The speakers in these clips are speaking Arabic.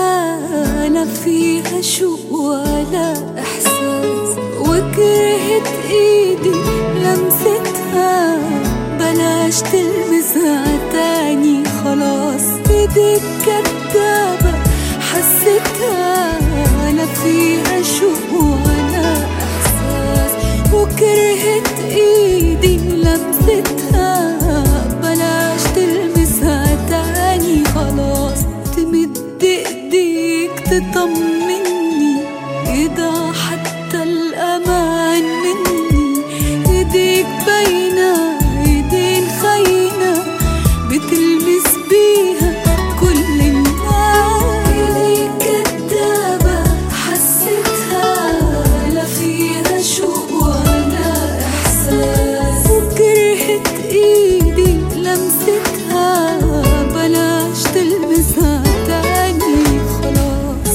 كدابة لا فيها شوق ولا إحساس، وكرهت إيدي لمستها، بلاش تلمسها تاني خلاص. إيديك كدابة حسيتها لا فيها شوق ولا إحساس، وكرهت إيدي لمستها، بلاش تلمسها تاني خلاص. تمد إيديك تطمني إذا حتى الأمان مني، إيديك باينة إيدين خاينة بتلمس بيها كل الناس. إيديك كدابة حسيتها لا فيها شوق ولا إحساس، وكرهت إيدي لمستها، بلاش تلمسها تاني خلاص.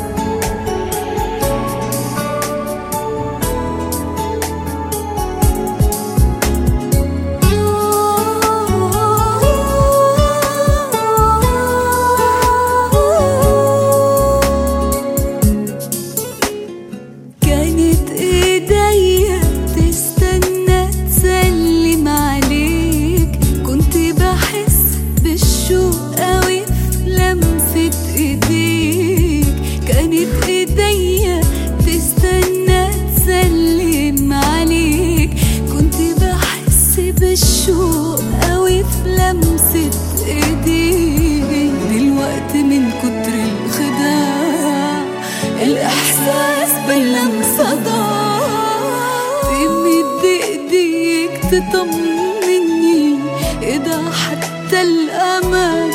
كانت إيديا تستنى تسلم عليك، كنت بحس بالشوق أوي في لمسة إيديك. كانت إيديا تستنى تسلم عليك، كنت بحس بالشوق أوي في لمسة إيديك. دلوقتي من كتر الخداع الإحساس باللمسة ضاع. تمد إيديك تطمني إذا حتى الأمان